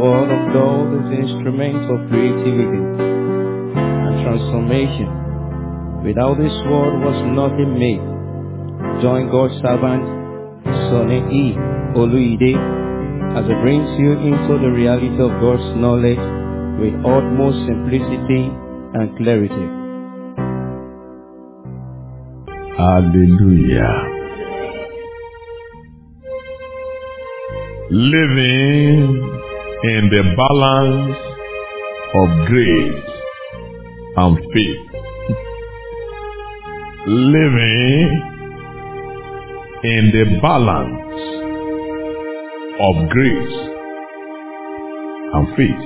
word of God is the instrument of creativity and transformation. Without this word was nothing made. Join God's servant, Sonny E. Oluide, as it brings you into the reality of God's knowledge with utmost simplicity and clarity. Hallelujah. Living in the balance of grace and faith. Living in the balance of grace and faith.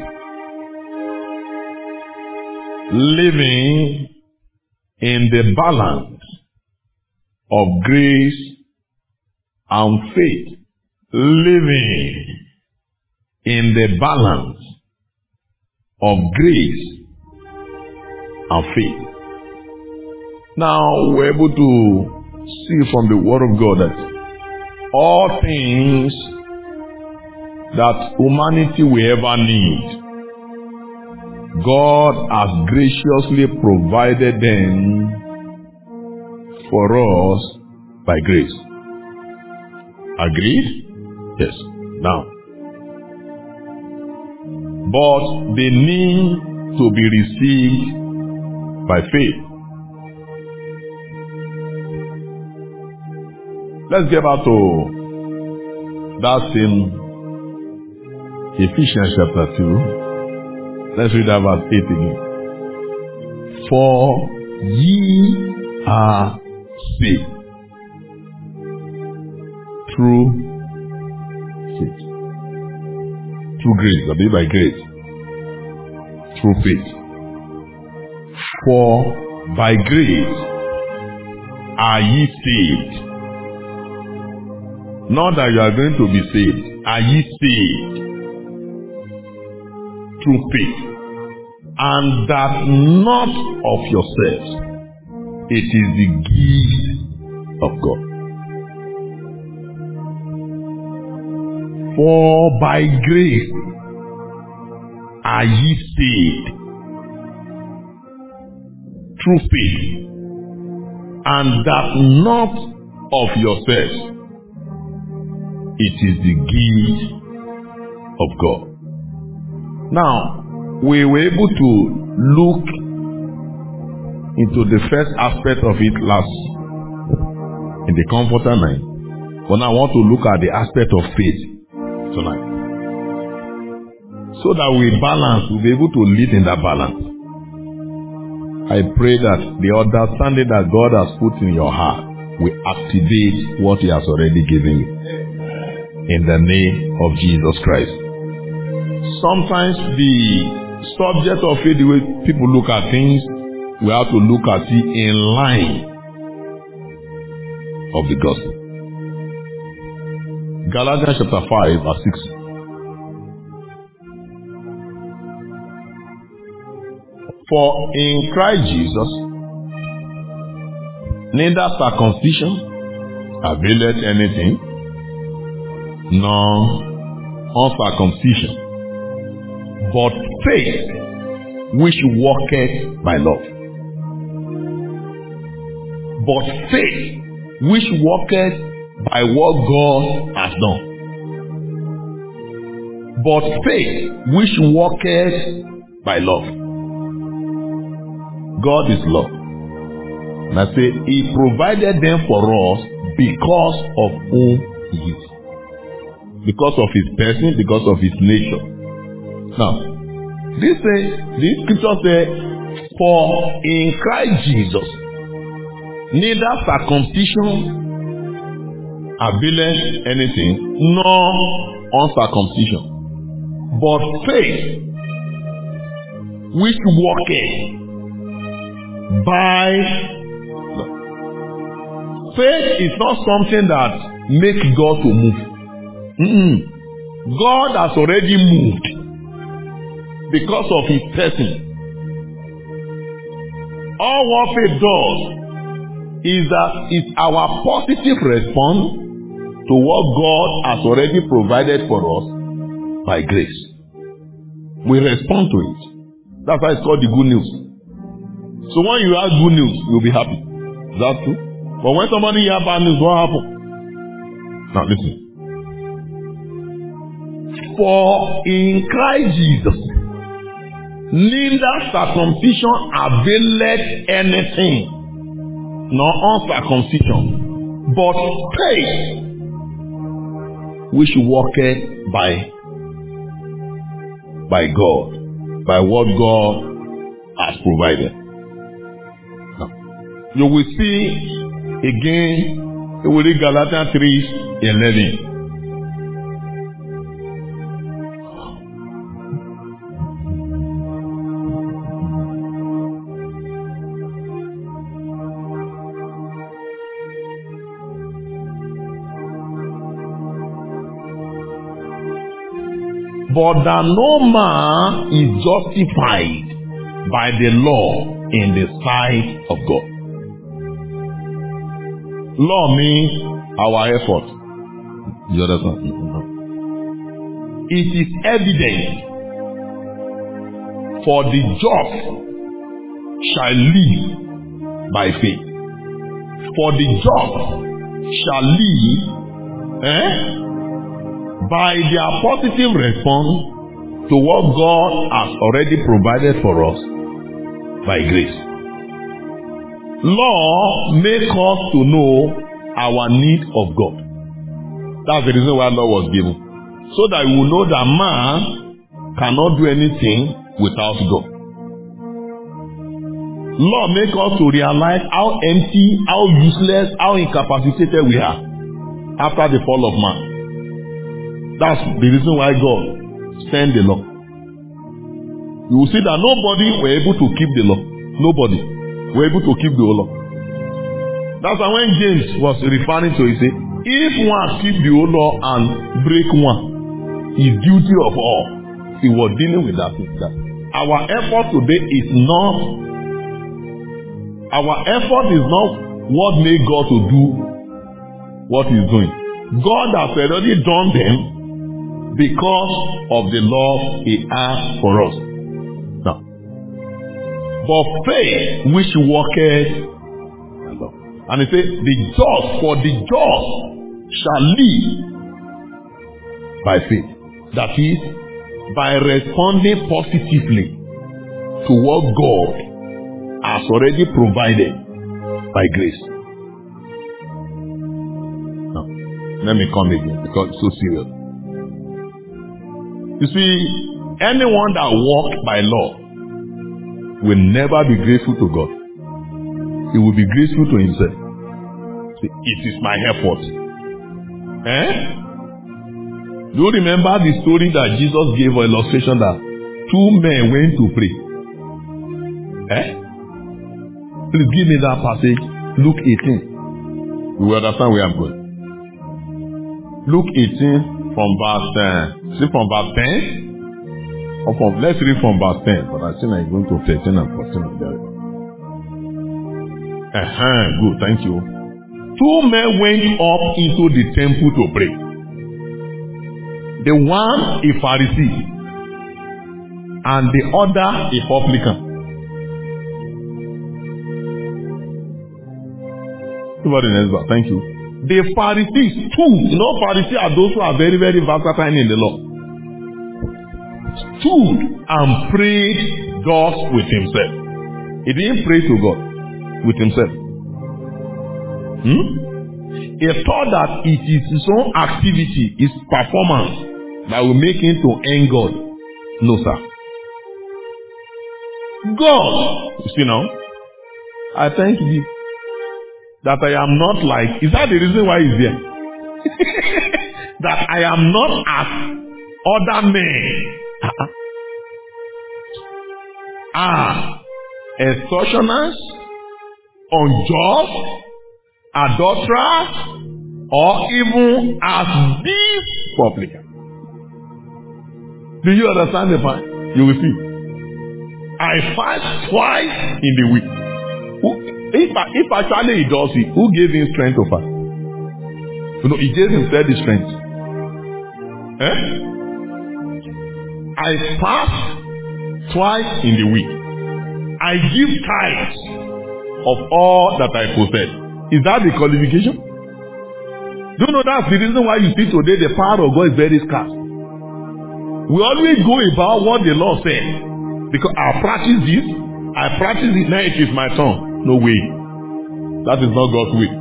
Living in the balance of grace and faith. Living in the balance of grace and faith. Now we're able to see from the Word of God that all things that humanity will ever need, God has graciously provided them for us by grace. Agreed? Yes. Now, but they need to be received by faith. Let's get back to that same Ephesians chapter 2. Let's read that verse 8 again. For ye are saved through faith. Through grace, or by grace. Through faith. For by grace are ye saved. Not that you are going to be saved. Are ye saved? Through faith. And that not of yourselves. It is the gift of God. For by grace are ye saved through faith, and that not of yourselves. It is the gift of God. Now, we were able to look into the first aspect of it in the Comforter 9. But now I want to look at the aspect of faith tonight. So that we balance, we'll be able to live in that balance. I pray that the understanding that God has put in your heart will activate what He has already given you. In the name of Jesus Christ. Sometimes the subject of faith, the way people look at things, we have to look at it in line of the gospel. Galatians chapter 5 verse 6. For in Christ Jesus, neither circumcision availeth anything, nor uncircumcision, but faith which worketh by love. But faith which worketh by what God has done. But faith which worketh by love. God is love. And I say, He provided them for us because of whom He is. Because of His person, because of His nature. Now, this scripture says, for in Christ Jesus, neither circumcision availeth anything, nor uncircumcision, but faith which worketh by love. Faith is not something that makes God to move. God has already moved because of His person. All what faith does is that it's our positive response to what God has already provided for us by grace. We respond to it. That's why it's called the good news. So when you have good news, you'll be happy. Is that true? But when somebody hears bad news, what happens? Now listen. For in Christ Jesus, neither circumcision availeth anything, nor uncircumcision, but faith which worketh by God, by what God has provided. Now, you will see again, you will read Galatians 3:11. But that no man is justified by the law in the sight of God. Law means our effort. You understand? It is evident, for the just shall live by faith. For the just shall live, by their positive response to what God has already provided for us by grace. Law makes us to know our need of God. That's the reason why law was given. So that we will know that man cannot do anything without God. Law makes us to realize how empty, how useless, how incapacitated we are after the fall of man. That's the reason why God sent the law. You will see that nobody were able to keep the law. Nobody were able to keep the law. That's why when James was referring to it, he said, if one keep the law and break one, is duty of all. He was dealing with that. Our effort today is not what made God to do what he's doing. God has already done them because of the love he has for us. Now, but faith which worketh, and he said, for the just shall live by faith. That is, by responding positively to what God has already provided by grace. Now, let me come again because it's so serious. You see, anyone that walks by law will never be grateful to God. He will be grateful to himself. See, it is my effort. Do you remember the story that Jesus gave, an illustration that two men went to pray? Please give me that passage. Luke 18. You will understand where I'm going. Luke 18 from verse 10. Or let's read from verse 10. But I think I'm going to 13 and 14. Good, thank you. Two men went up into the temple to pray. The one a Pharisee and the other a publican. Thank you. The Pharisees too. You know, Pharisees are those who are very, very versatile in the law. Stood and prayed thus with himself. He didn't pray to God, with himself. He thought that it is his own activity, his performance, that will make him to earn God. No, sir. God, you see now, I thank you that I am not like, is that the reason why he's there? That I am not as other men. Extortioners, unjust, adulterers, or even as these publicans. Do you understand the point? You will see. I fast twice in the week. If actually he does it, who gave him strength to fast? You know, he gave himself the strength. I fast twice in the week. I give tithes of all that I possess. Is that the qualification? Do you know that's the reason why you see today the power of God is very scarce? We always go about what the Lord said. Because I practice this, now it is my turn. No way. That is not God's way.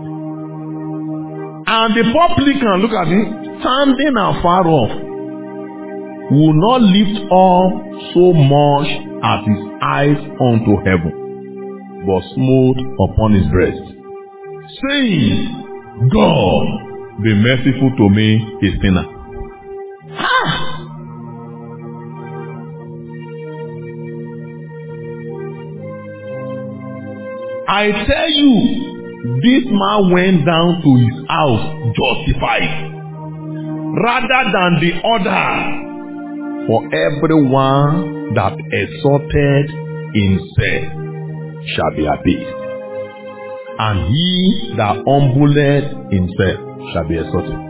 And the publican, look at it, standing afar off, will not lift up so much as his eyes unto heaven, but smote upon his breast, saying, God, be merciful to me, a sinner. I tell you, this man went down to his house justified, rather than the other. For everyone that exalted himself shall be abased, and he that humbleth himself shall be exalted.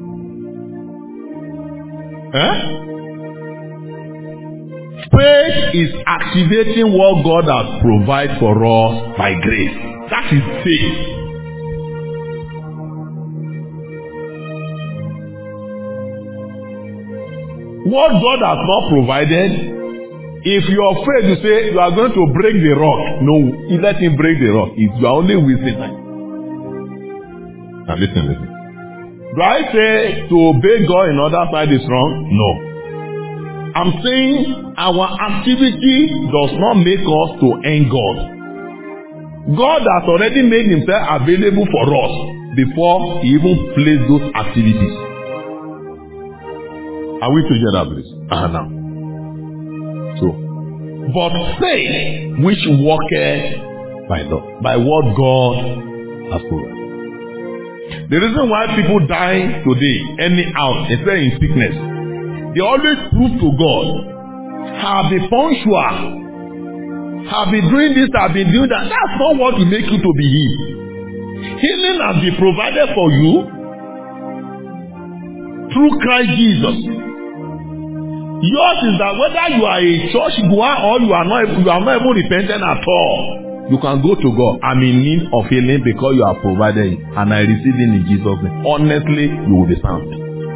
Faith is activating what God has provided for us by grace. That is faith. What God has not provided, if you are afraid to say you are going to break the rock, no, let him break the rock. You are only wasting time. Now listen. Do I say to obey God in other side is wrong? No. I'm saying our activity does not make us to end God. God has already made himself available for us before he even placed those activities. Are we together, please? Now. So, but faith which worketh by what God has provided. The reason why people die today, anyhow, especially in sickness, they always prove to God, have been punctual, have been doing this, have been doing that. That's not what will make you to be healed. Healing has been provided for you through Christ Jesus. Yours is that whether you are a church goer or you are not even repentant at all, you can go to God. I'm in need of healing because you have provided it, and I receive it in Jesus' name. Honestly, you will be sound.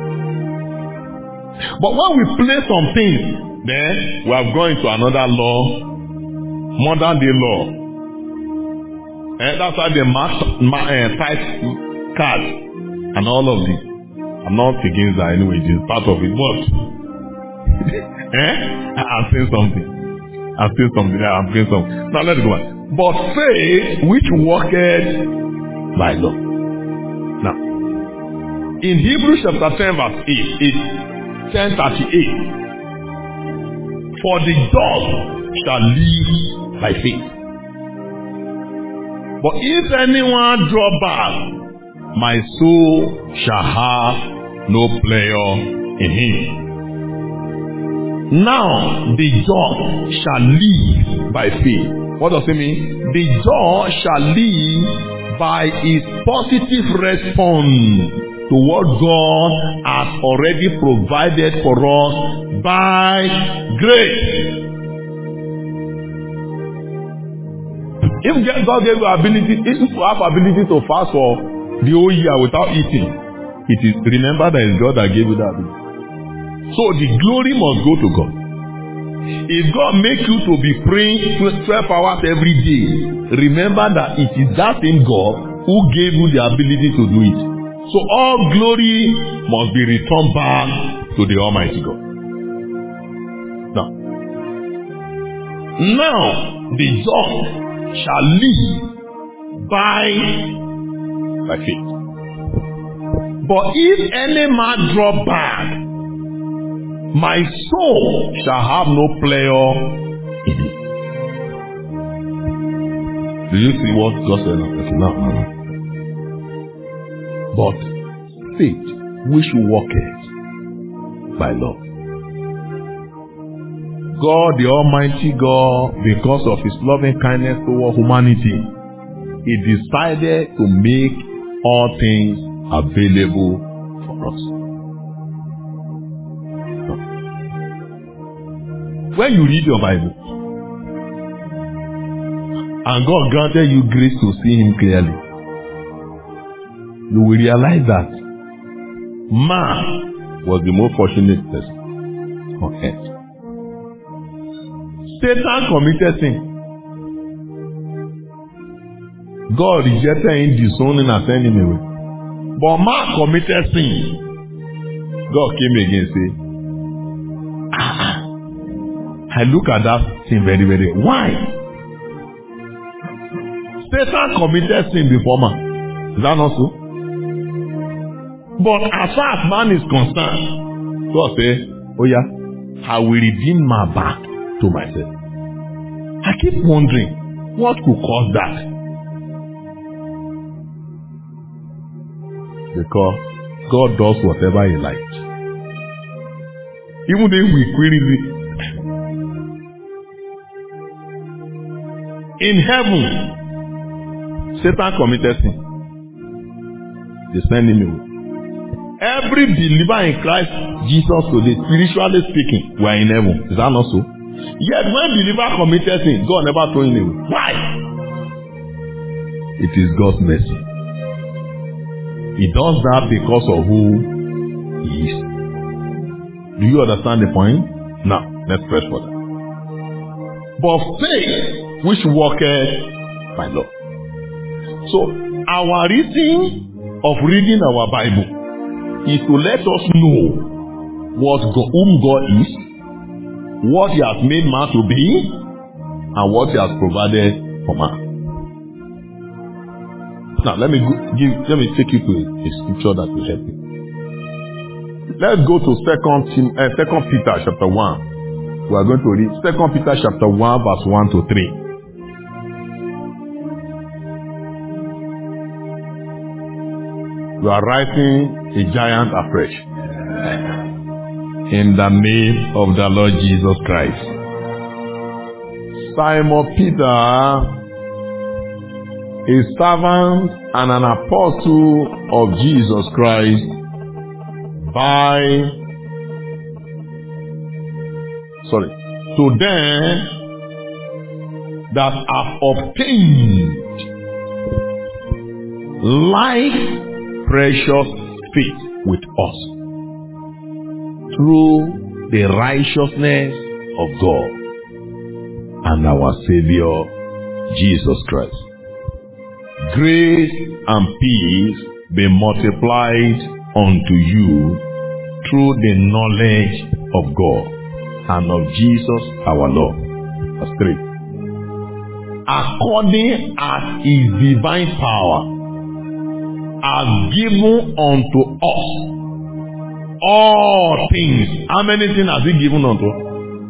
But when we play some things, then we have gone into another law, modern day law. And that's why they type cards and all of this. I'm not against that anyway, it is part of it. But I'm saying something. I'm saying something. Now let's go on. But faith which worketh by law. Now, in Hebrews chapter 10 verse 8, 10:38, for the just shall live by faith. But if anyone draw back, my soul shall have no pleasure in him. Now the just shall live by faith. What does it mean? The just shall live by his positive response to what God has already provided for us by grace. If God gave you ability, if you have ability to fast for the whole year without eating, remember that it's God that gave you that ability. So the glory must go to God. If God makes you to be praying 12 hours every day, remember that it is that same God who gave you the ability to do it. So all glory must be returned back to the Almighty God. Now the just shall live by faith. But if any man draw back, my soul shall have no pleasure in it. Do you see what God said? No. But faith which worketh by love. God, the Almighty God, because of his loving kindness toward humanity, he decided to make all things available for us. when you read your Bible, and God granted you grace to see Him clearly, you will realize that man was the most fortunate person on earth. Satan committed sin. God rejected him, disowning and sent him away. But man committed sin. God came again and said, I look at that sin very, very. Why? Satan committed sin before man. Is that not so? But as far as man is concerned, God said, oh yeah, I will redeem my back to myself. I keep wondering, what could cause that? Because God does whatever He likes. Even if we query it. In heaven, Satan committed sin. They sent him away. Every believer in Christ Jesus today, spiritually speaking, we are in heaven. Is that not so? Yet when believer committed sin, God never threw him away. Why? It is God's mercy. He does that because of who He is. Do you understand the point? Now, let's press for that. But faith which worketh by love. So, our reason of reading our Bible is to let us know whom God is, what He has made man to be, and what He has provided for man. Now, let me take you to a scripture that will help you. Let's go to 2 Peter chapter 1. We are going to read 2 Peter chapter 1 verse 1 to 3. We are writing a giant afresh. In the name of the Lord Jesus Christ. Simon Peter, a servant and an apostle of Jesus Christ, to them that have obtained like precious faith with us through the righteousness of God and our Savior Jesus Christ. Grace and peace be multiplied unto you through the knowledge of God and of Jesus our Lord. Verse 3. According as His divine power has given unto us all things. How many things has He given unto us?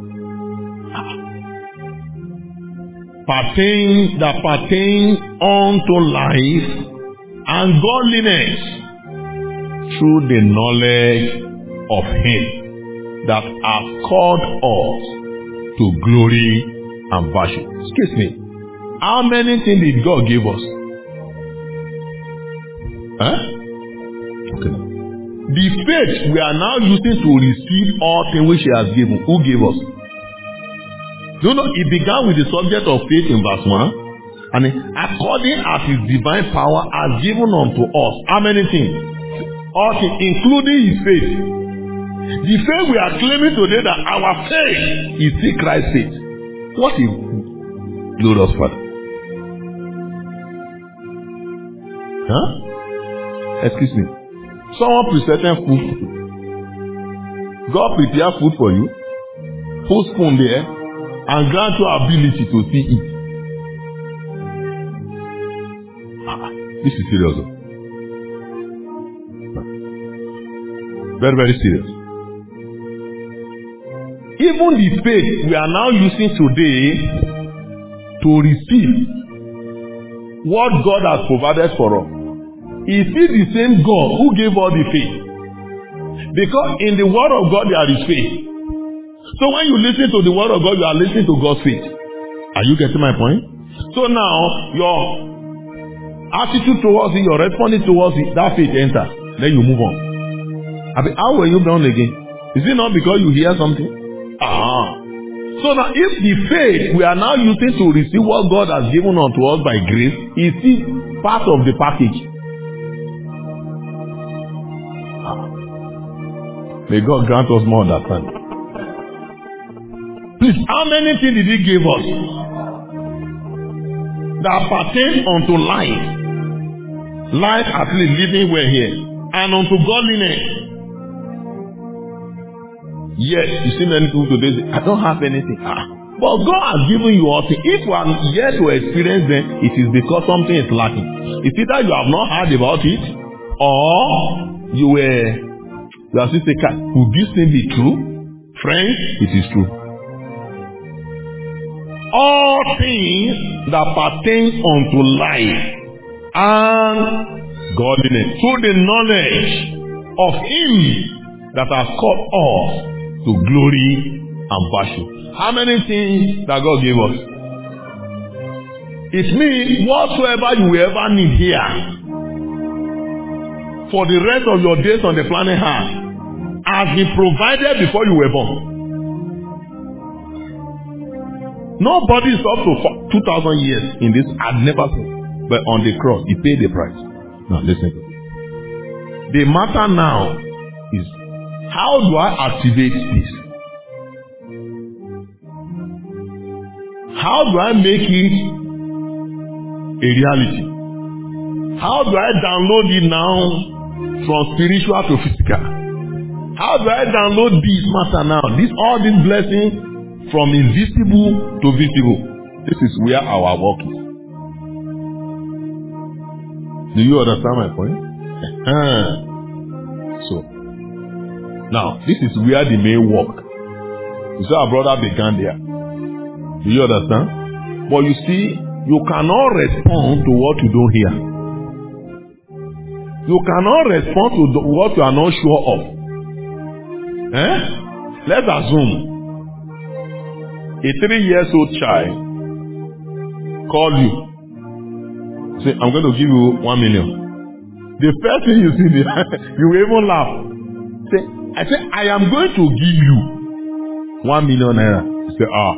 That pertain unto life and godliness through the knowledge of Him that hath called us to glory and virtue. Excuse me. How many things did God give us? Okay. The faith we are now using to receive all things which He has given. Who gave us? You know, it began with the subject of faith in verse 1. And according as His divine power has given unto us. How many things? All things, including His faith. The faith we are claiming today, that our faith is still Christ's faith. What is glorious, Father? Excuse me. Someone presented food. God prepared food for you. Put spoon there and grant you ability to see it. This is serious. Very, very serious. Even the faith we are now using today to receive what God has provided for us, is it the same God who gave all the faith? Because in the word of God there is faith. So when you listen to the word of God, you are listening to God's faith. Are you getting my point? So now your attitude towards it, your responding towards it, that faith enters. Then you move on. How were you born again? Is it not because you hear something? So now if the faith we are now using to receive what God has given unto us by grace is still part of the package. May God grant us more understanding. Please, how many things did He give us that pertain unto life? Life at least living well here. And unto godliness. Yes, you see many people today say, I don't have anything. But God has given you all things. If you are yet to experience them, it is because something is lacking. It's either you have not heard about it, or you are still saying, could this thing be true? Friends, it is true. All things that pertain unto life and godliness, through the knowledge of Him that has called us to glory and virtue. How many things that God gave us? It means whatsoever you will ever need here for the rest of your days on the planet Earth has been provided before you were born. Nobody is up to 2,000 years in this. I've never seen. But on the cross, He paid the price. Now listen. The matter now is, how do I activate this? How do I make it a reality? How do I download it now from spiritual to physical? How do I download this matter now? All these blessings from invisible to visible. This is where our work is. Do you understand my point? So, now, this is where the main work. You see, our brother began there. Do you understand? But you see, you cannot respond to what you don't hear. You cannot respond to what you are not sure of. Let's assume a 3-year-old child called you. Say, I'm going to give you 1 million. The first thing you see, you will even laugh. Say, I am going to give you 1 million naira. You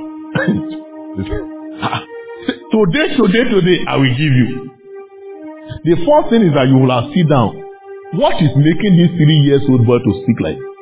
say, today, I will give you. The first thing is that you will have sit down. What is making this 3-year-old boy to speak like this?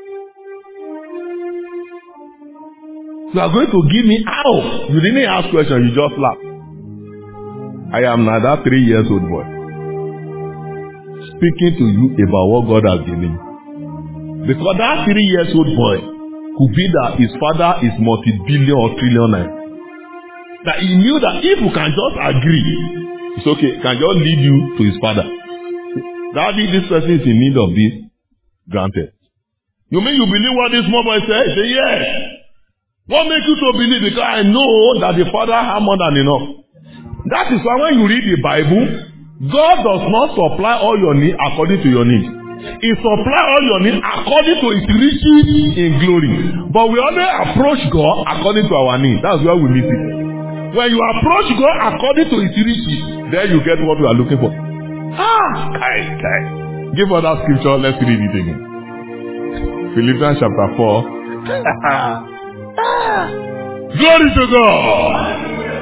You are going to give me how? You didn't ask questions, you just laugh. I am now that 3-year-old boy speaking to you about what God has given you. Because that 3-year-old boy could be that his father is multi-billion or trillionaire. That he knew that if you can just agree, it's okay, can just lead you to his father. Daddy, this person is in need of this, granted. You mean you believe what this small boy said? He said, yes. What makes you to believe? Because I know that the Father has more than enough. That is why when you read the Bible, God does not supply all your needs according to your needs. He supplies all your needs according to His riches in glory. But we always approach God according to our needs. That's where we miss it. When you approach God according to His riches, then you get what we are looking for. Give us that scripture. Let's read it again. Philippians chapter 4. Glory to God.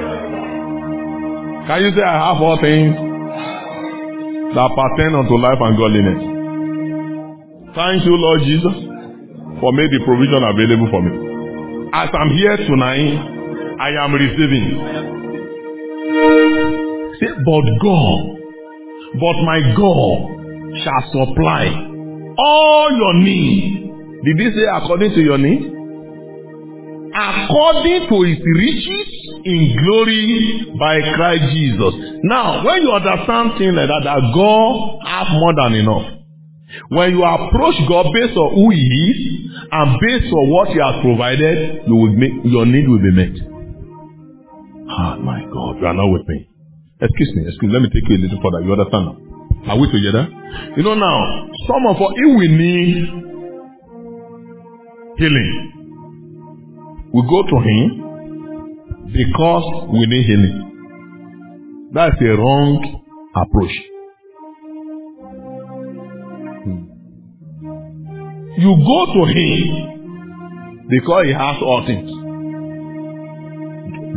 Can you say, I have all things that pertain unto life and godliness? Thank you, Lord Jesus, for making the provision available for me. As I'm here tonight, I am receiving. Say, but my God shall supply all your needs. Did he say according to your needs? According to His riches in glory by Christ Jesus. Now, when you understand things like that God has more than enough. When you approach God based on who He is and based on what He has provided, your need will be met. My God, you are not with me. Excuse me, let me take you a little further. You understand now? Are we together? You know now, some of us, if we need healing, we go to Him because we need healing. That's a wrong approach. You go to Him because He has all things.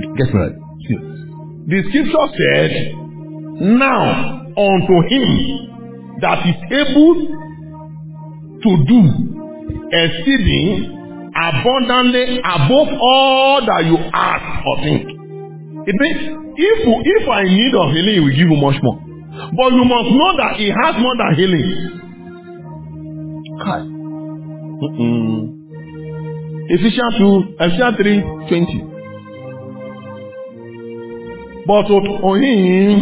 Get me right. See, the scripture said, now unto him that is able to do exceeding abundantly above all that you ask or think. It means if I need of healing, he will give you much more. But you must know that he has more than healing. Ephesians 3:20. But on him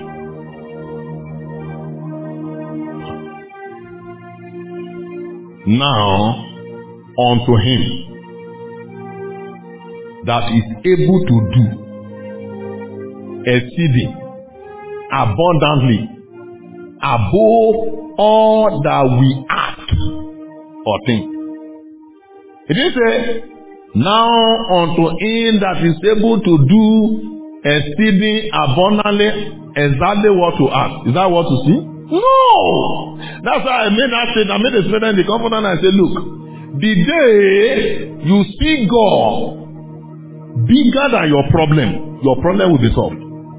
now unto him that is able to do exceeding abundantly above all that we ask or think. It didn't say, now unto him that is able to do exceeding abundantly exactly what to ask. Is that what to see? No! That's why I made that statement. I made a statement in the comforter and I said, look, the day you see God bigger than your problem will be solved.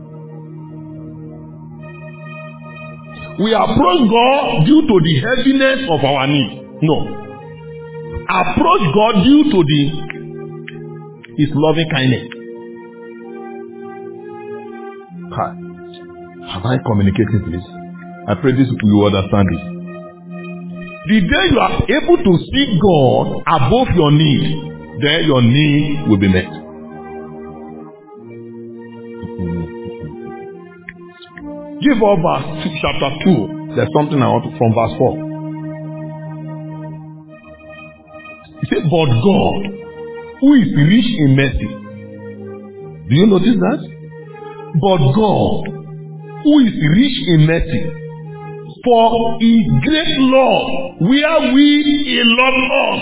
We approach God due to the heaviness of our need. No. Approach God due to His loving kindness. Have I communicated, please? I pray this you understand this. The day you are able to see God above your need, then your need will be met. Give up verse chapter 2. There's something I want to from verse 4. He said, but God, who is rich in mercy. Do you notice that? But God, who is rich in mercy, for his great love, wherewith he loved us.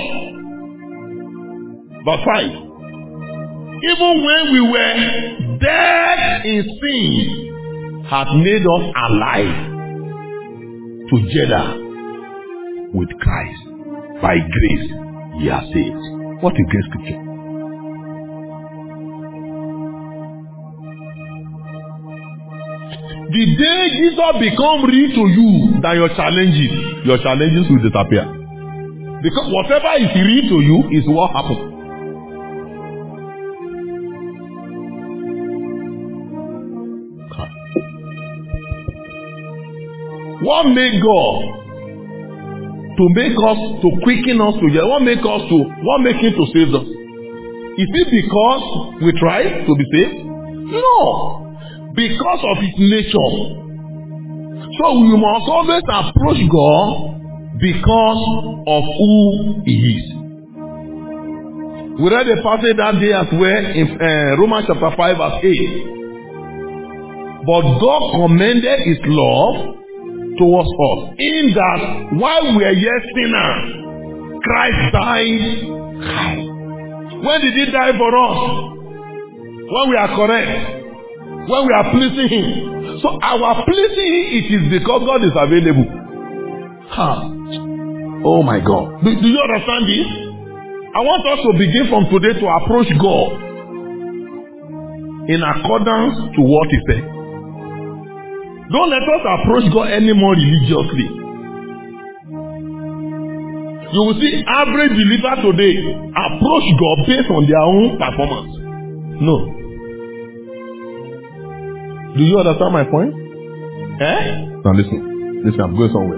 Verse 5. Even when we were dead in sin, hath made us alive together with Christ. By grace ye are saved. What a great scripture. The day Jesus become real to you than your challenges will disappear. Because whatever is real to you is what happens. What made God to make us, to quicken us together? What made him to save us? Is it because we tried to be saved? No. Because of his nature. So we must always approach God because of who he is. We read a passage that day as well in Romans chapter 5 verse 8. But God commended his love towards us, in that while we are yet sinners, Christ died. When did he die for us? When we are correct. When we are pleasing him. So our pleasing him, it is because God is available. Oh my God. Do you understand this? I want us to begin from today to approach God in accordance to what he said. Don't let us approach God anymore religiously. You will see average believer today approach God based on their own performance. No. Do you understand my point? Now listen, I'm going somewhere.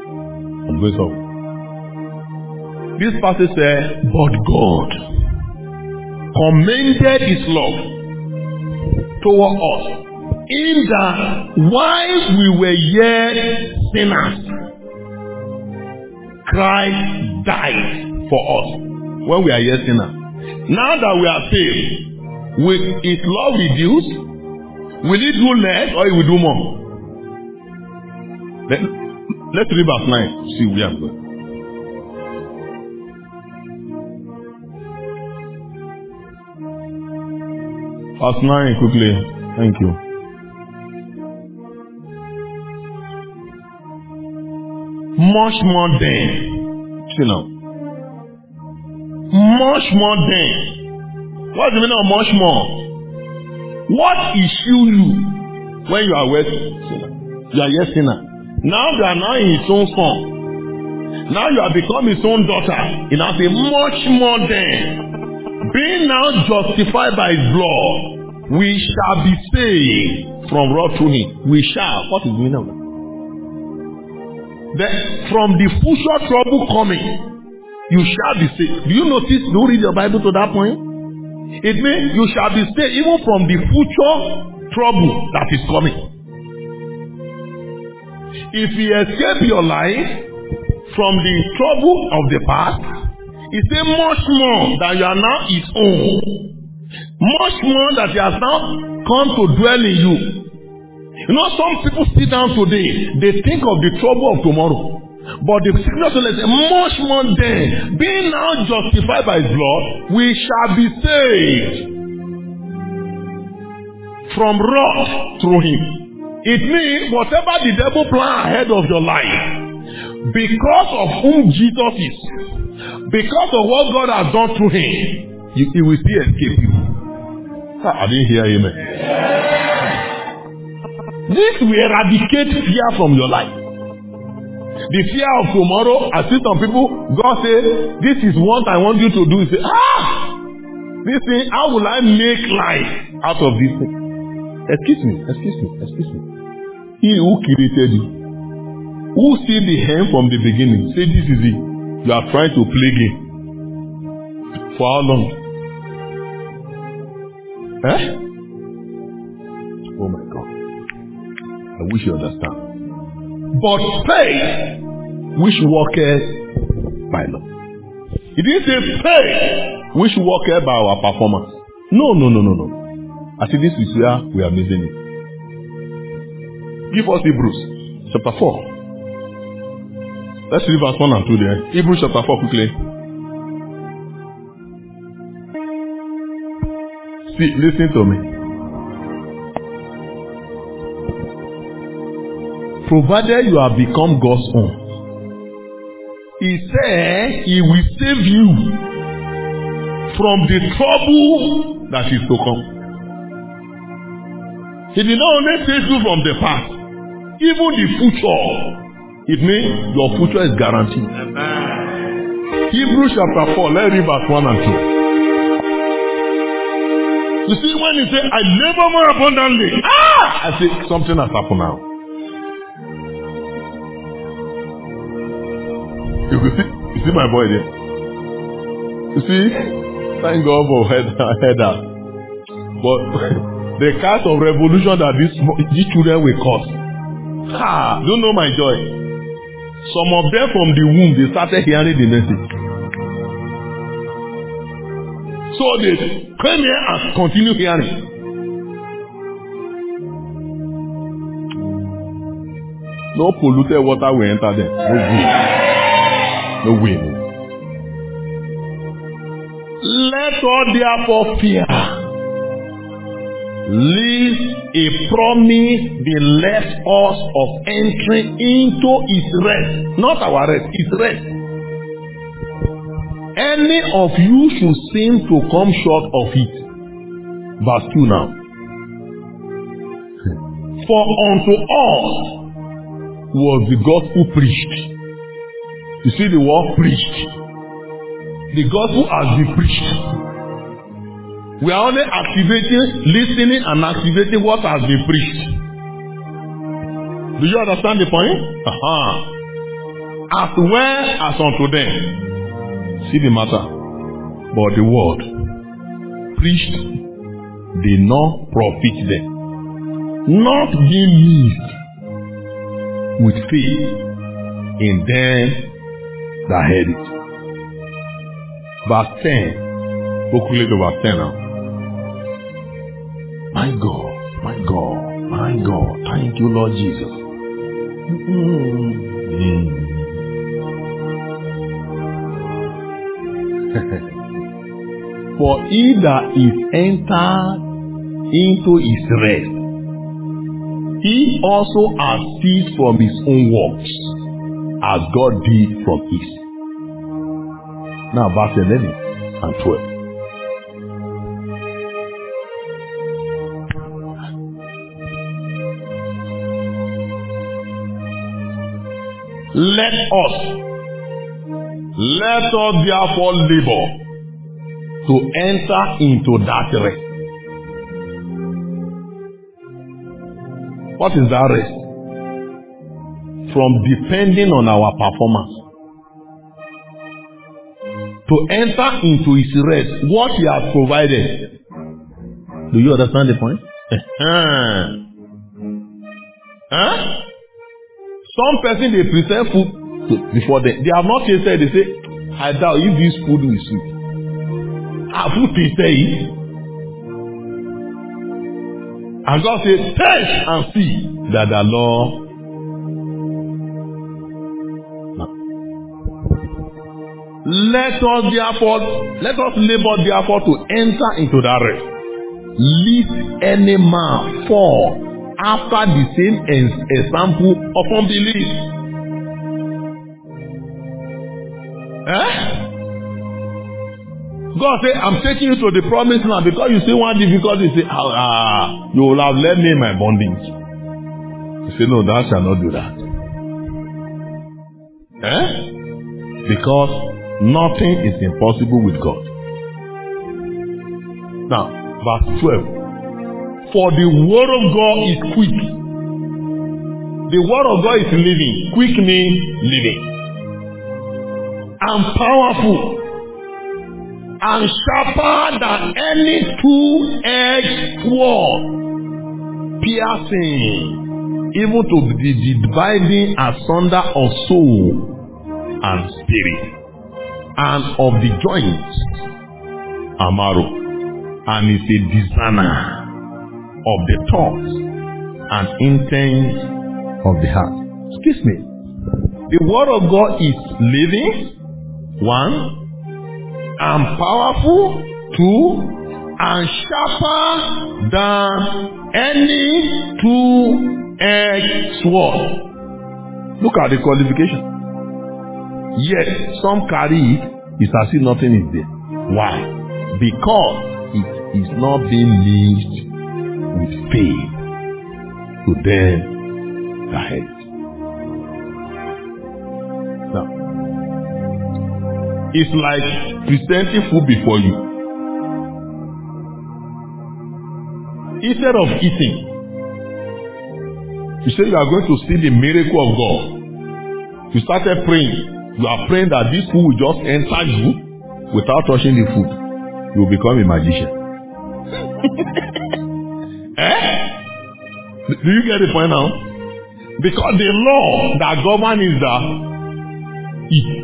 This passage says, but God commended his love toward us, in that while we were yet sinners, Christ died for us. When we are yet sinners. Now that we are saved, will his love reduce? Will he do less or he will do more? Let's read verse 9. See where I'm going. Verse 9 quickly. Thank you. Much more than. See now. Much more than. What's the meaning of much more? What issue you when you are yet sinner? You are yet sinner. Now you are now in his own son. Now you have become his own daughter. He now say much more than being now justified by his blood, we shall be saved from wrath through him. We shall. What is the meaning of that? From the future trouble coming, you shall be saved. Do you notice? Do you read your Bible to that point? It means you shall be saved even from the future trouble that is coming. If you escape your life from the trouble of the past, he say much more that you are now his own. Much more that he has now come to dwell in you. You know, some people sit down today, they think of the trouble of tomorrow. But the scripture says, much more than being now justified by his blood, we shall be saved from wrath through him. It means whatever the devil plan ahead of your life, because of whom Jesus is, because of what God has done through him, he will still escape you. I didn't hear amen. This will eradicate fear from your life. The fear of tomorrow. I see some people, God say, this is what I want you to do. You say, this thing, how will I make life out of this thing? Excuse me. He who created you, who see the hand from the beginning, say this is it. You are trying to play game. For how long? Oh my God. I wish you understand. But faith which worketh by law. He didn't say faith which worketh by our performance. No. I think this is where we are missing it. Give us Hebrews chapter 4. Let's read verse 1 and 2 there. Hebrews chapter 4 quickly. See, listen to me. Provided you have become God's own, he said he will save you from the trouble that is to come. He did not only save you from the past, even the future. It means your future is guaranteed. Amen. Hebrews chapter 4, let's read verse 1 and 2. You see, when he said, I labor more abundantly, I say, something has happened now. You see my boy there? You see, thank God for header. But the kind of revolution that these children will cause. You know my joy. Some of them from the womb, they started hearing the message. So they came here and continue hearing. No polluted water will enter them. No wind. Let all therefore fear, lest a promise be left us of entering into his rest. Not our rest, his rest. Any of you should seem to come short of it. Verse 2 now. For unto us was the gospel preached. You see the word preached. The gospel has been preached. We are only activating, listening and activating what has been preached. Do you understand the point? As well as unto them. See the matter. But the word preached did not profit them. Not being mixed with faith in them that heard it. Verse 10. Go quickly to verse 10 now. My God. Thank you, Lord Jesus. For he that is entered into his rest, he also has ceased from his own works, as God did from his. Now verse 11 and 12. Let us therefore labor to enter into that rest. What is that rest? From depending on our performance. To enter into his rest, what he has provided. Do you understand the point? Some person they present food before them. They have not tasted. They say, I doubt if this food is sweet. Have you tasted it? And God says, taste and see that the Lord. Let us labor therefore to enter into that rest. Lest any man fall after the same example of unbelief. God say, I'm taking you to the promised land because you see one difficulty. You say, you will have left me in my bondage. You say, no, thou shalt not do that. Because nothing is impossible with God. Now, verse 12. For the word of God is quick. The word of God is living. Quick means living. And powerful. And sharper than any two-edged sword. Piercing. Even to the dividing asunder of soul and spirit. And of the joints. Amaro. And is a discerner of the thoughts and intents of the heart. Excuse me. The word of God is living, one, and powerful, two, and sharper than any two-edged sword. Look at the qualification. Yet some carry it, it's as if nothing is there. Why? Because it is not being mixed with faith to them that hate. Now, it's like presenting food before you. Instead of eating, you say you are going to see the miracle of God. You started praying. You are praying that this food will just enter you without touching the food. You will become a magician. Do you get the point now? Because the law that governs is that eat.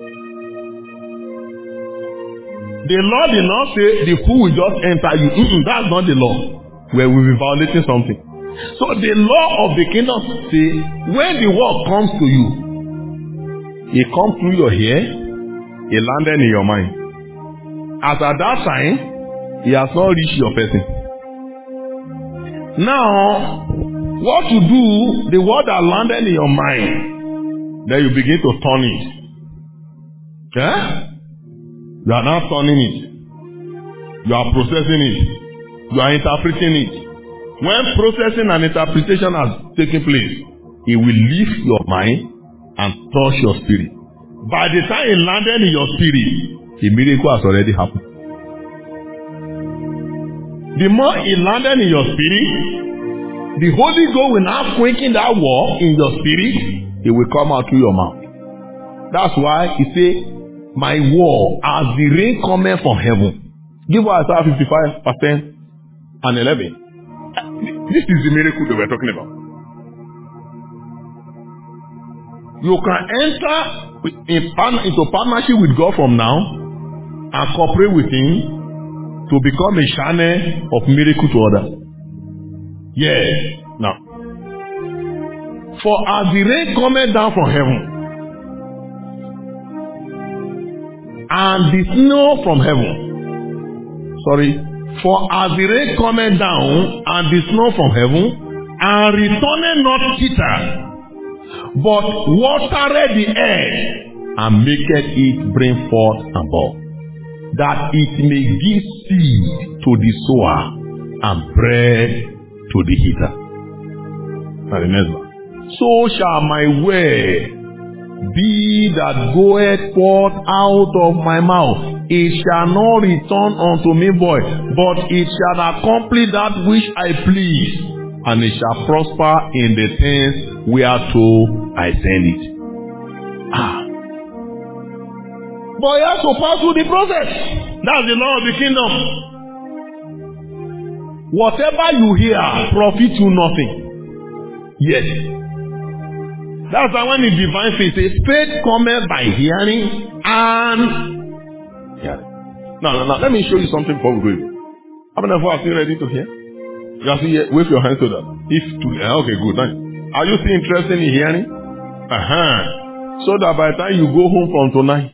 The law did not say the food will just enter you. That's not the law. Where we will be violating something. So the law of the kingdom say when the word comes to you, it comes through your ear, it landed in your mind. As at that time, it has not reached your person. Now, what you do, the word that landed in your mind, then you begin to turn it. You are now turning it. You are processing it. You are interpreting it. When processing and interpretation has taken place, it will leave your mind and touch your spirit. By the time it landed in your spirit, a miracle has already happened. The more it landed in your spirit, the Holy Ghost will now quicken that word in your spirit. It will come out through your mouth. That's why he say, my word, as the rain cometh from heaven. Give us Isaiah 55, verse 10 and 11. This is the miracle that we're talking about. You can enter into partnership with God from now and cooperate with Him to become a channel of miracle to others. Yes. Now, for as the rain cometh down from heaven and the snow from heaven. For as the rain cometh down and the snow from heaven and returneth not thither, but watereth the earth and maketh it bring forth and bud, that it may give seed to the sower and bread to the eater. Now the next one. So shall my word be that goeth forth out of my mouth, it shall not return unto me void, but it shall accomplish that which I please, and it shall prosper in the things whereto I send it. But he has to pass through the process. That's the law of the kingdom. Whatever you hear profit you nothing. Yes. That's why when the divine faith says, faith cometh by hearing and hearing. Now, let me show you something before we go. How many of you are still ready to hear? You are still here? Wave your hands to that. Okay, good. Nice. Are you still interested in hearing? So that by the time you go home from tonight,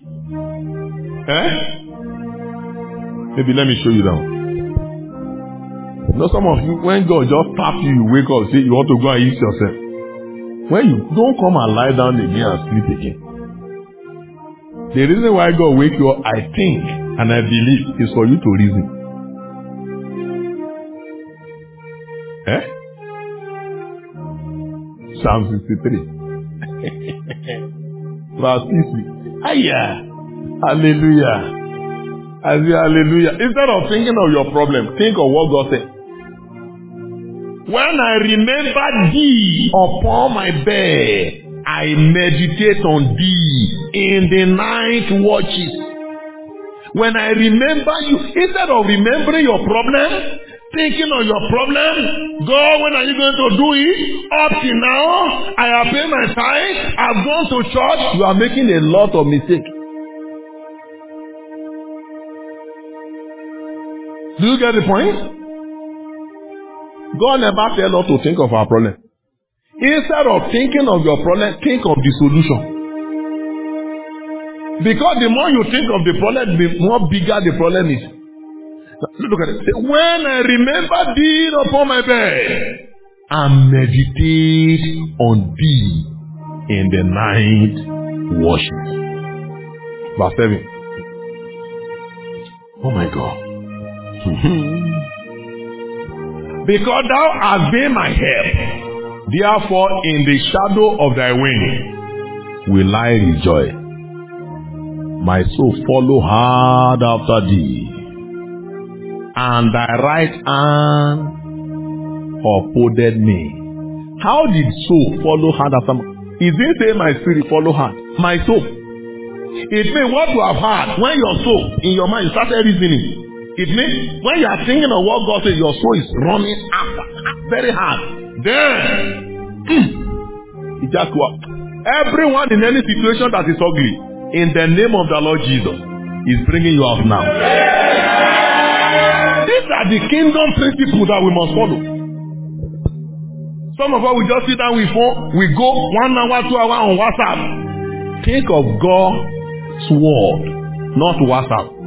maybe let me show you now. You know, some of you, when God just taps you, you wake up, say you want to go and eat yourself. When you don't come and lie down again and sleep again. The reason why God wake you up, I think and I believe, is for you to reason. Psalm 63. Verse 50. Hallelujah. I say hallelujah. Instead of thinking of your problem, think of what God said. When I remember thee upon my bed, I meditate on thee in the night watches. When I remember you, instead of remembering your problem, thinking of your problem, God, when are you going to do it? Up till now, I have paid my tithe, I've gone to church. You are making a lot of mistakes. Do you get the point? God never tells us to think of our problem. Instead of thinking of your problem, think of the solution. Because the more you think of the problem, the more bigger the problem is. Look at it. Say, when I remember thee upon my bed, and meditate on thee in the night watches. Verse 7. Oh my God. Because thou hast been my help, therefore in the shadow of thy wing will I rejoice. My soul follow hard after thee, and thy right hand upholdeth me. How did soul follow hard after me? It didn't say my spirit follow hard. My soul. It means what you have heard when your soul in your mind started reasoning. It means when you are thinking of what God says, your soul is running after very hard. Then it just works. Everyone in any situation that is ugly, in the name of the Lord Jesus, is bringing you out now. These are the kingdom principles that we must follow. Some of us will just sit down with phone, we go 1 hour, 2 hours on WhatsApp. Think of God's word, not WhatsApp.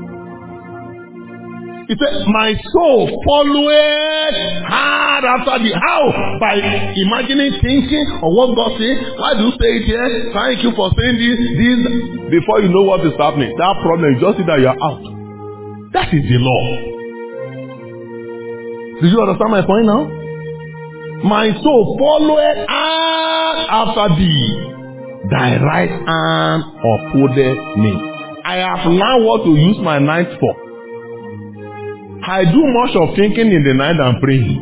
He said, my soul followeth hard after thee. How? By imagining, thinking of what God says. Why do you say it here? Thank you for saying this. Before you know what is happening, that problem, you just see that you are out. That is the law. Do you understand my point now? My soul followeth hard after thee. Thy right hand upholdeth me. I have learned what to use my night for. I do much of thinking in the night and praying.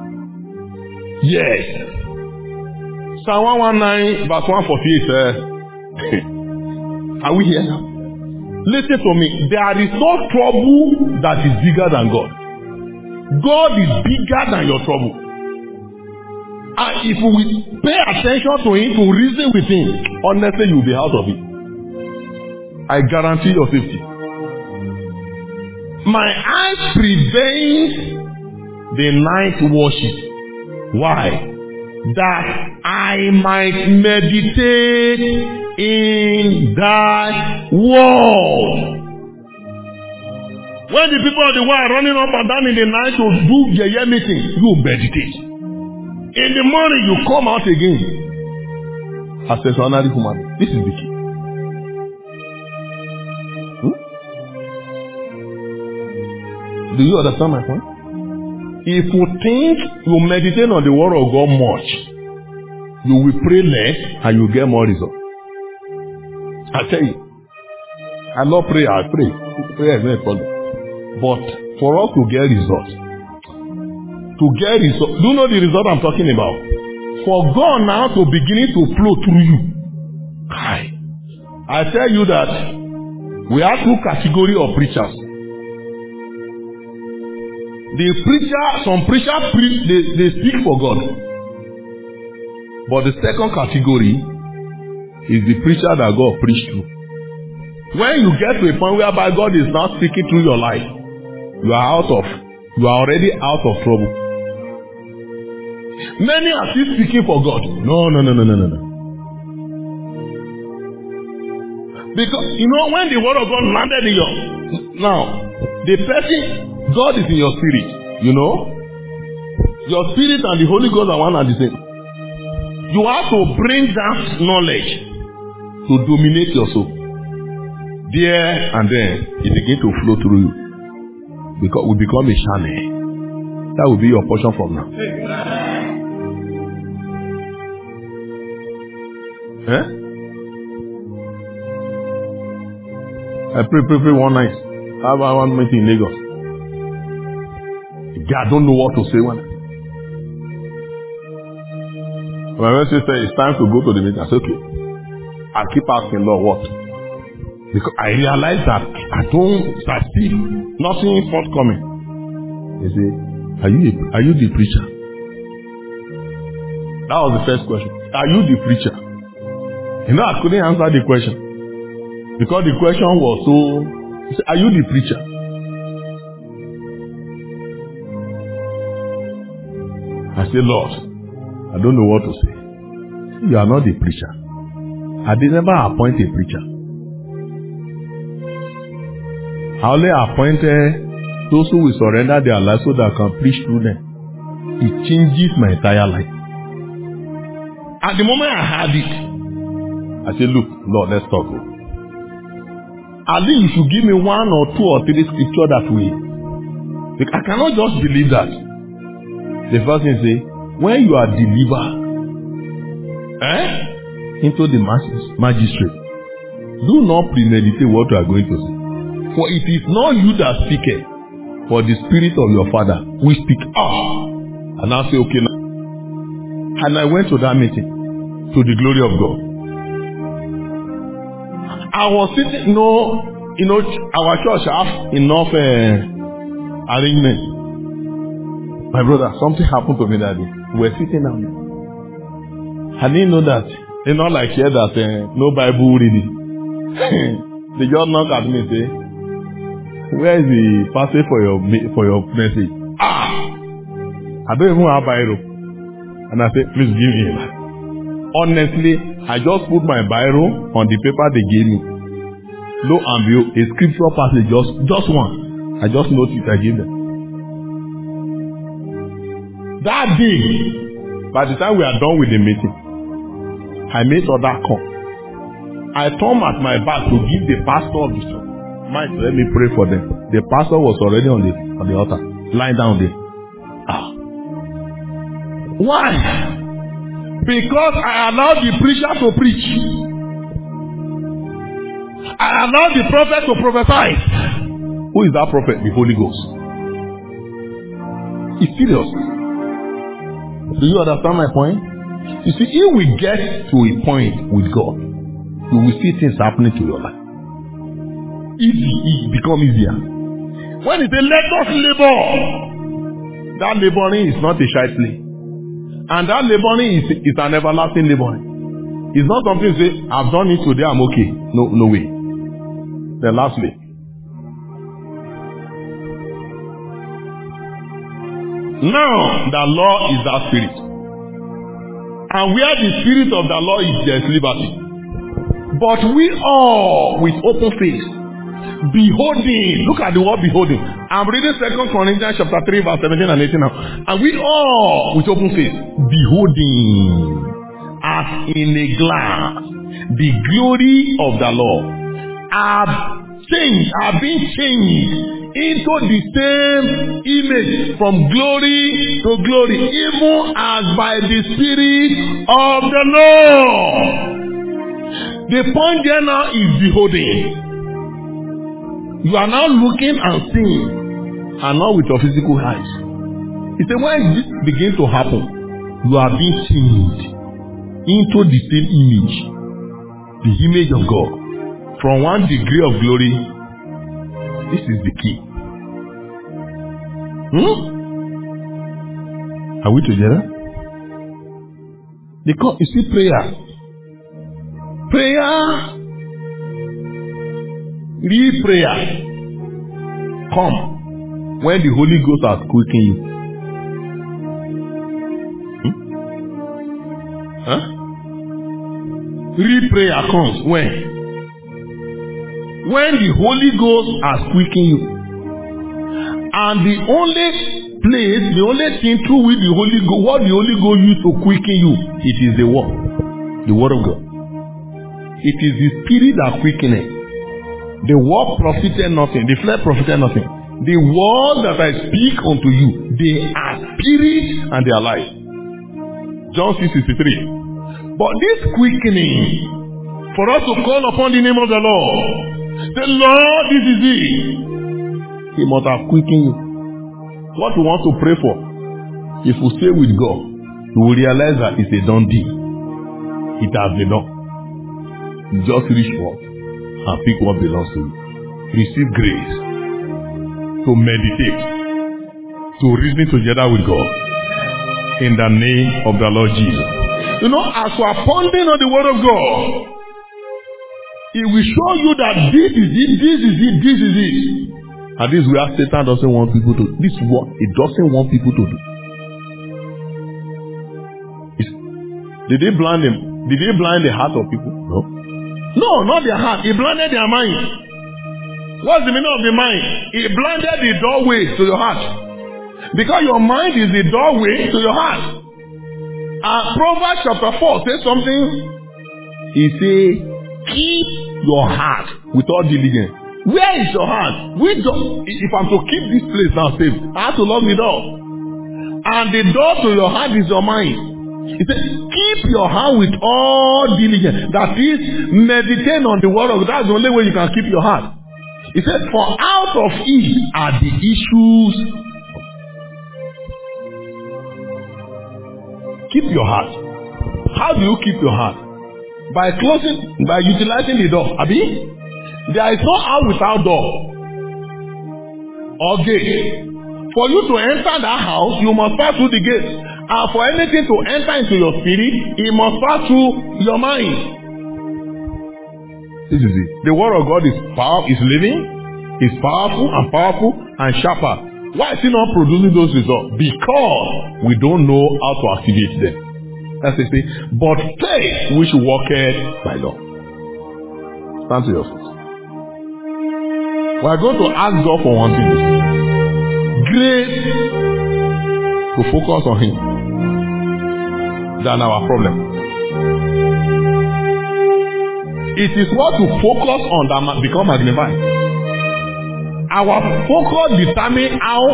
Yes. Psalm 119 verse 148 are we here now? Listen to me. There is no trouble that is bigger than God. God is bigger than your trouble. And if we pay attention to him, to reason with him, honestly you will be out of it. I guarantee your safety. My eyes prevent the night watches. Why? That I might meditate in thy word. When the people of the world are running up and down in the night to do their meeting, you meditate. In the morning you come out again as a ordinary human. This is the key. Do you understand my point? If you think you meditate on the word of God much, you will pray less and you get more results. I tell you, I love prayer. I pray. Prayer is not a problem. But for us to get results, do you know the result I'm talking about? For God now to beginning to flow through you. I tell you that we have two categories of preachers. Some preachers preach, they speak for God. But the second category is the preacher that God preached through. When you get to a point whereby God is not speaking through your life, you are already out of trouble. Many are still speaking for God. No. Because, when the word of God landed in the person, God is in your spirit, Your spirit and the Holy Ghost are one and the same. You have to bring that knowledge to dominate your soul. There and then, it begins to flow through you. Because we become a channel. That will be your portion from now. I pray one night. I have one meeting in Lagos. I don't know what to say. My message said it's time to go to the meeting. I said, okay. I keep asking Lord what? Because I realize that I don't succeed. Nothing forthcoming. He said, are you the preacher? That was the first question. Are you the preacher? I couldn't answer the question. Because the question was so, he said, are you the preacher? I said, Lord, I don't know what to say. You are not the preacher. I did never appoint a preacher. I only appointed those who will surrender their lives so that I can preach through them. It changes my entire life. At the moment I had it, I said, look, Lord, let's talk. At least you should give me 1 or 2 or 3 scriptures that way. I cannot just believe that. The first thing say, when you are delivered into the magistrate, do not premeditate what you are going to say. For it is not you that speaketh, for the spirit of your father will speak. And I say, okay now. And I went to that meeting, to the glory of God. I was sitting, our church has enough arrangement. My brother, something happened to me that day. We were sitting down there. I didn't know that. It's not like here that no Bible reading. They just knock at me and say, where is the passage for your message? I don't even have Bible. And I said, please give me that. Honestly, I just put my Bible on the paper they gave me. Lo and behold, a scripture passage, just one. I just noticed I gave them. That day, by the time we are done with the meeting, I made other call. I turned at my back to give the pastor of the church. Mike, let me pray for them. The pastor was already on the altar, lying down there. Why? Because I allowed the preacher to preach. I allowed the prophet to prophesy. Who is that prophet? The Holy Ghost. It's serious. Do you understand my point? You see, if we get to a point with God, you will see things happening to your life. It becomes easier. When it says, let us labor, that laboring is not a shy play. And that laboring is an everlasting laboring. It's not something to say, I've done it today, I'm okay. No way. Then lastly, now the law is that spirit. And where the spirit of the law is, there is liberty. But we all, with open face, beholding, look at the word beholding. I'm reading 2 Corinthians chapter 3 verse 17 and 18 now. And we all, with open face, beholding as in a glass the glory of the Lord, are being changed into the same image from glory to glory, even as by the Spirit of the Lord. The point there now is beholding. You are now looking and seeing, and not with your physical eyes. He said, when this begins to happen, you are being changed into the same image, the image of God. From one degree of glory, this is the key. Are we together? Because you see, prayer, real prayer, come when the Holy Ghost has quickened you. Real prayer comes when the Holy Ghost has quickened you. And the only place, the only thing through which the Holy Ghost, what the Holy Ghost used to quicken you, it is the word of God. It is the spirit that quickeneth. The word profited nothing, the flesh profited nothing. The word that I speak unto you, they are spirit and they are life. John 6:63. But this quickening, for us to call upon the name of the Lord, the Lord, this is it. He must have quickened you. What you want to pray for, if you stay with God, you will realize that it's a done deal. It has been done. You just reach forth and pick what belongs to you. Receive grace to meditate, to reason together with God. In the name of the Lord Jesus. You know, as you are pondering on the word of God, it will show you that this is it, this is it, this is it. And this is where Satan doesn't want people to do. This is what it doesn't want people to do. Did they blind them? Did they blind the heart of people? No. No, not their heart. He blinded their mind. What's the meaning of the mind? He blinded the doorway to your heart. Because your mind is the doorway to your heart. And Proverbs chapter 4 says something. He says, keep your heart with all diligence. Where is your heart? If I'm to keep this place now safe, I have to lock the door. And the door to your heart is your mind. He said, keep your heart with all diligence. That is, meditate on the word of God. That's the only way you can keep your heart. He said, for out of it are the issues. Keep your heart. How do you keep your heart? By utilizing the door. Abi? There is no house without door or gate. For you to enter that house, you must pass through the gate. And for anything to enter into your spirit, it must pass through your mind. This is it. The word of God is living, is powerful and sharper. Why is it not producing those results? Because we don't know how to activate them. That's it. But faith which worketh by law. Stand to your feet. We are going to ask God for one thing. Grace to focus on Him than our problem. It is what to focus on that become magnified. Our focus determines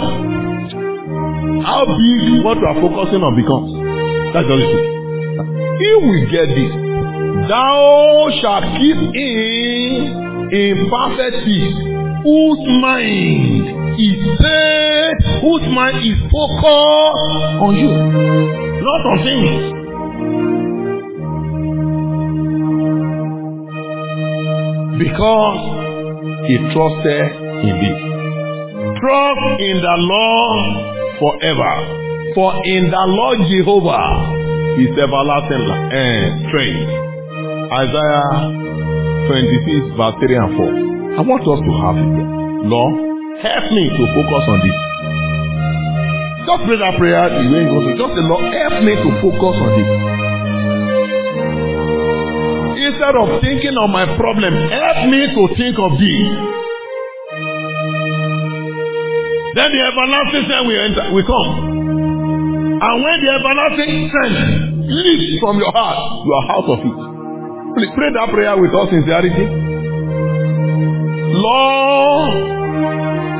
how big what we are focusing on becomes. That's just it. If we get this, thou shalt keep in perfect peace whose mind is set, whose mind is focused on you, not on things. Because he trusted in thee. Trust in the Lord forever. For in the Lord Jehovah is everlasting strength. Isaiah 26 verse 3 and 4. I want us to have it. Lord, help me to focus on this. Just pray that prayer. You ain't going to just say, Lord, help me to focus on this. Instead of thinking of my problem, help me to think of this. Then the everlasting strength will come. And when the everlasting strength leaves from your heart, you are out of it. Please pray that prayer with all sincerity. Lord,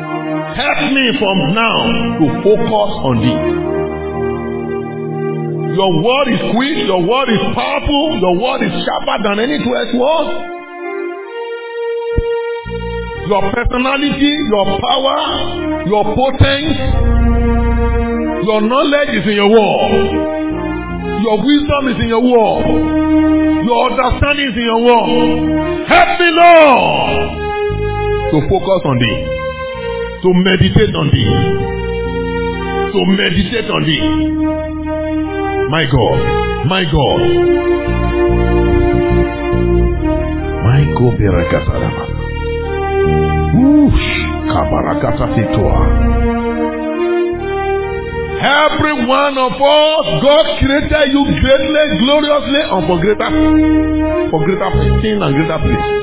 help me from now to focus on thee. Your word is quick. Your word is powerful. Your word is sharper than any two-edged sword. Your personality, your power, your potence, your knowledge is in your word. Your wisdom is in your word. Your understanding is in your word. Help me, Lord, to focus on thee, to meditate on thee, to meditate on thee. My God, my God. My God, Berakasarama. Kabarakata Fitoa. Every one of us, God created you greatly, gloriously, and for greater things and greater places.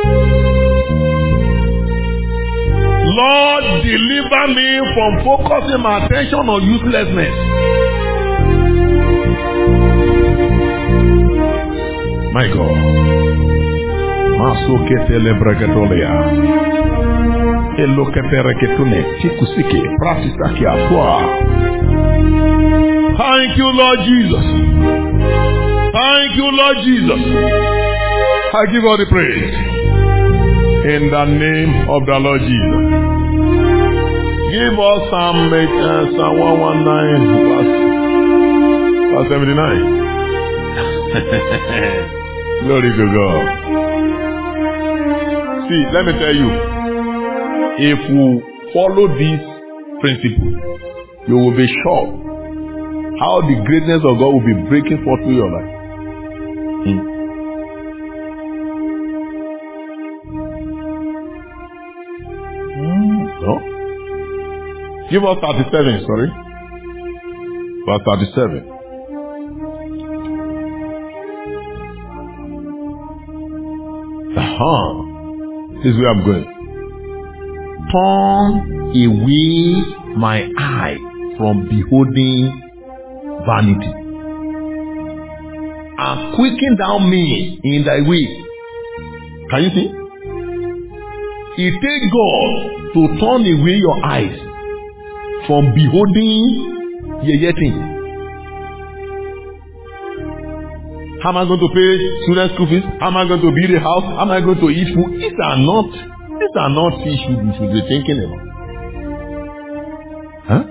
Lord, deliver me from focusing my attention on uselessness. My God. Masoketele brakatolia. Eloketere ketune. Tikusike. Prasisaki afwa. Thank you, Lord Jesus. Thank you, Lord Jesus. I give all the praise. In the name of the Lord Jesus. Give us Psalm 119 verse 79. Glory to God. See, let me tell you, if we follow this principle, you will be shocked how the greatness of God will be breaking forth through your life. No? Give us 37, sorry. Verse 37. This is where I'm going. Turn away my eye from beholding vanity, and quicken thou me in thy way. Can you see? It takes God to turn away your eyes from beholding yeye things. How am I going to pay students' school fees? How am I going to build a house? How am I going to eat food? These are not issues you should be thinking about. Huh?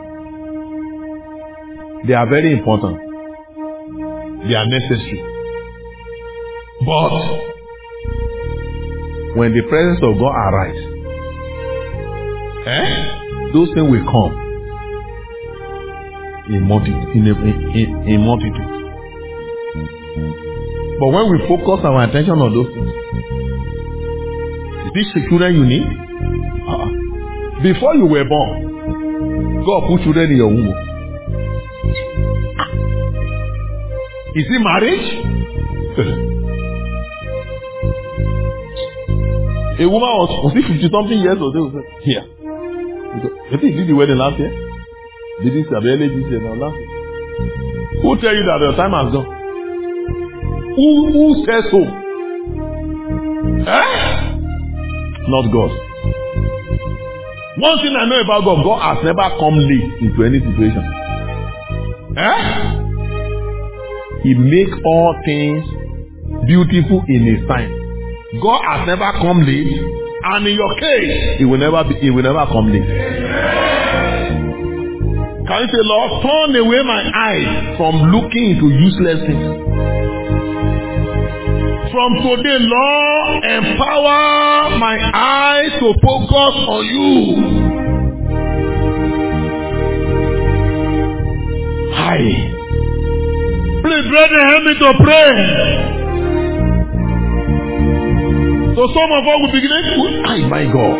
They are very important. They are necessary. But when the presence of God arrives, those things will come in multitude. But when we focus our attention on those things, is this the children you need? Before you were born, God put children in your womb. Is it marriage? A woman was 50-something years old. Here. You think you did the wedding last year? Did this year? Last year? Who tell you that your time has gone? Who says so? Not God. One thing I know about God, God has never come late into any situation. He makes all things beautiful in His time. God has never come late, and in your case, He will never come late. Can you say, Lord, turn away my eyes from looking into useless things? From today, Lord, empower my eyes to focus on you. Hi. Please, brethren, help me to pray. So some of us will begin to, my God.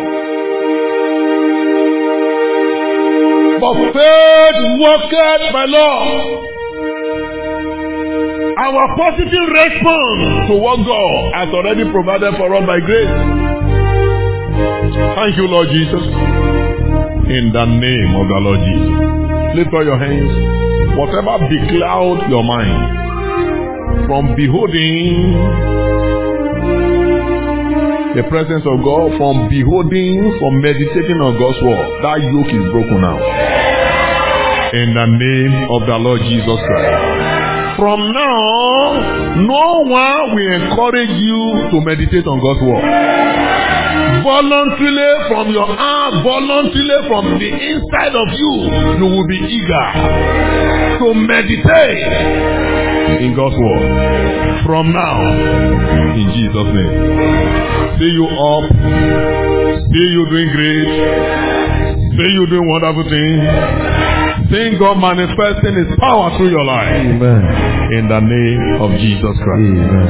But faith worketh by love. Our positive response to what God has already provided for us by grace. Thank you, Lord Jesus. In the name of the Lord Jesus. Lift up your hands. Whatever becloud your mind from beholding the presence of God, from beholding, from meditating on God's word, that yoke is broken now. In the name of the Lord Jesus Christ. From now, no one will encourage you to meditate on God's word. Voluntarily from your heart, voluntarily from the inside of you, you will be eager to meditate in God's word. From now, in Jesus' name. See you up. See you doing great. See you doing wonderful things. Seeing God manifesting His power through your life. Amen. In the name of Jesus Christ. Amen.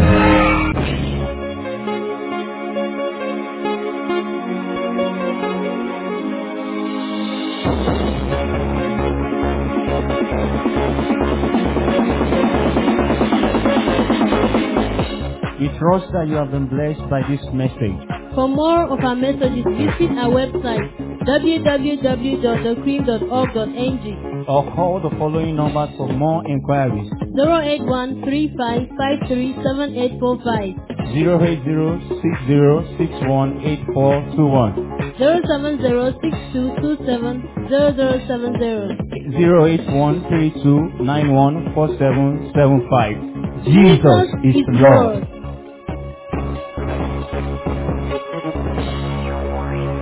We trust that you have been blessed by this message. For more of our messages, visit our website www.thecream.org.ng Or call the following numbers for more inquiries. 081-3553-7845 08060618421 070-6227-0070 08132914775. Jesus is Lord.